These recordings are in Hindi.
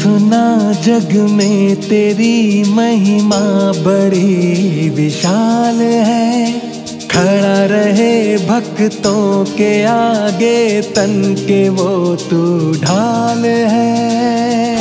सुना जग में तेरी महिमा बड़ी विशाल है। खड़ा रहे भक्तों के आगे, तन के वो तू ढाल है।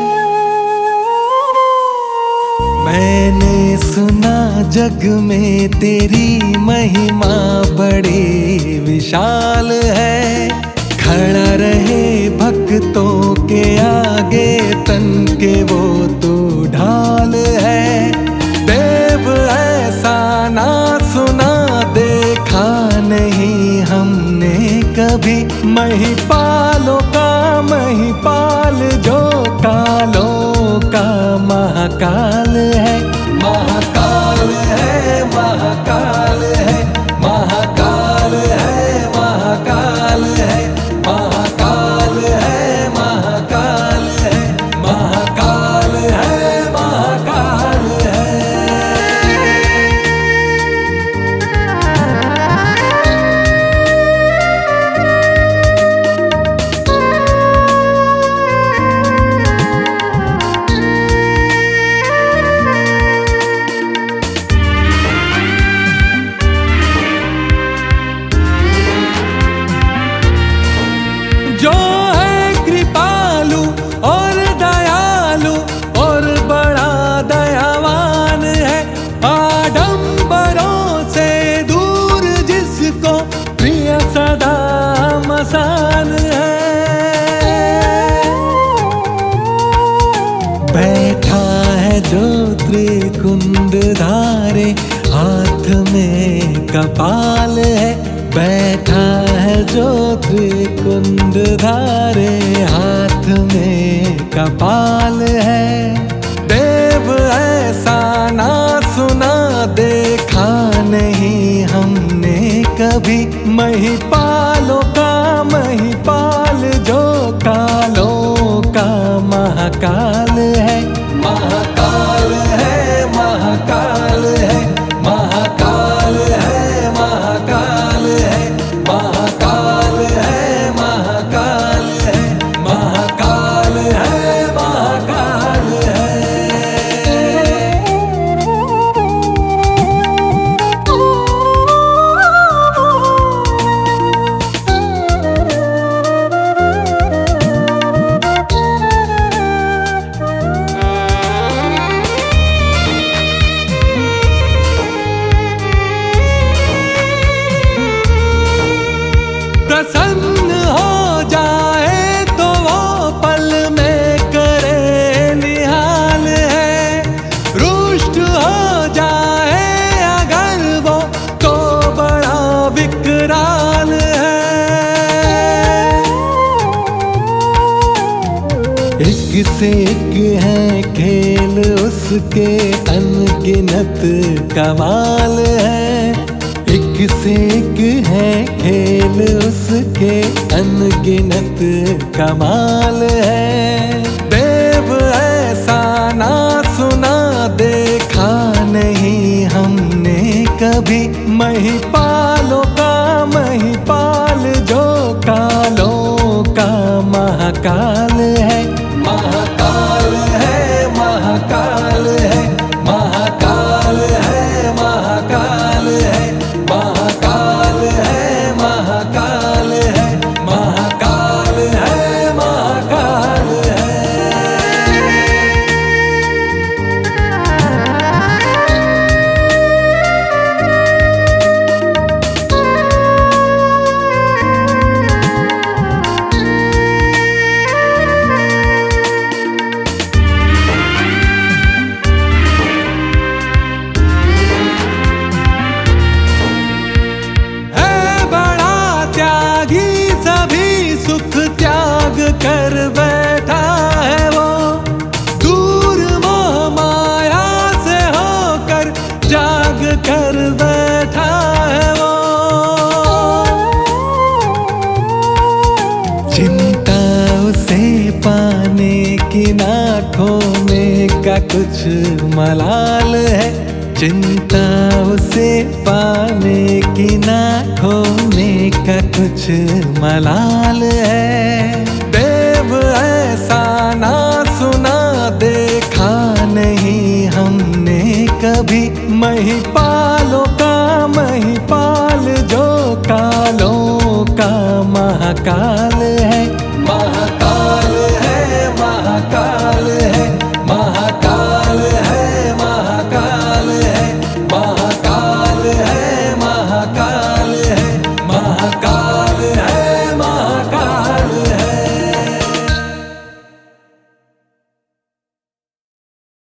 मैंने सुना जग में तेरी महिमा बड़ी विशाल है। खड़ा रहे भक्तों के आगे, तन के वो तू ढाल है। देव ऐसा ना सुना देखा नहीं हमने कभी, महिपालों का महिपाल जो कालों का महाकाल है। महाकाल है, महाकाल है, महाकाल है, महाकाल है, महाकाल है, महाकाल है, महाकाल है, महाकाल है। जो है कृपालु और दयालु और बड़ा दयावान है, आडंबरों से दूर जिसको प्रिय सदा मसान है। बैठा है जो त्रिकुंड धारे, हाथ में कपाल है। बैठा है जो त्रिकुंड धारे, हाथ में कपाल है। देव ऐसा ना सुना देखा नहीं हमने कभी, महिपालों का महिपाल जो कालों का महाकाल है। महाकाल है, महाकाल है, महाकाल है, महाकाल है, महाकाल है, महाकाल है, महाकाल है, महाकाल है। प्रसन्न हो जाए तो वो पल में करे निहाल है। रुष्ट हो जाए अगर वो तो बड़ा विकराल है। एक से एक है खेल उसके, अनगिनत कमाल है। एक से एक है खेल उसके, अनगिनत कमाल है। देव ऐसा ना सुना देखा नहीं हमने कभी, महिपालों का महिपाल जो कालों का महाकाल है। महाकाल है, महाकाल है, महाकाल है, महाकाल है, महाकाल है, महाकाल है, महाकाल है, महाकाल है। कर बैठा है वो, दूर मोह माया से होकर जाग कर बैठा है वो। चिंता उसे पाने की आँखों में का कुछ मलाल है। चिंता उसे पाने की आँखों में का कुछ मलाल है। देव ऐसा ना सुना महिपालों का महिपाल जो कालों का महाकाल।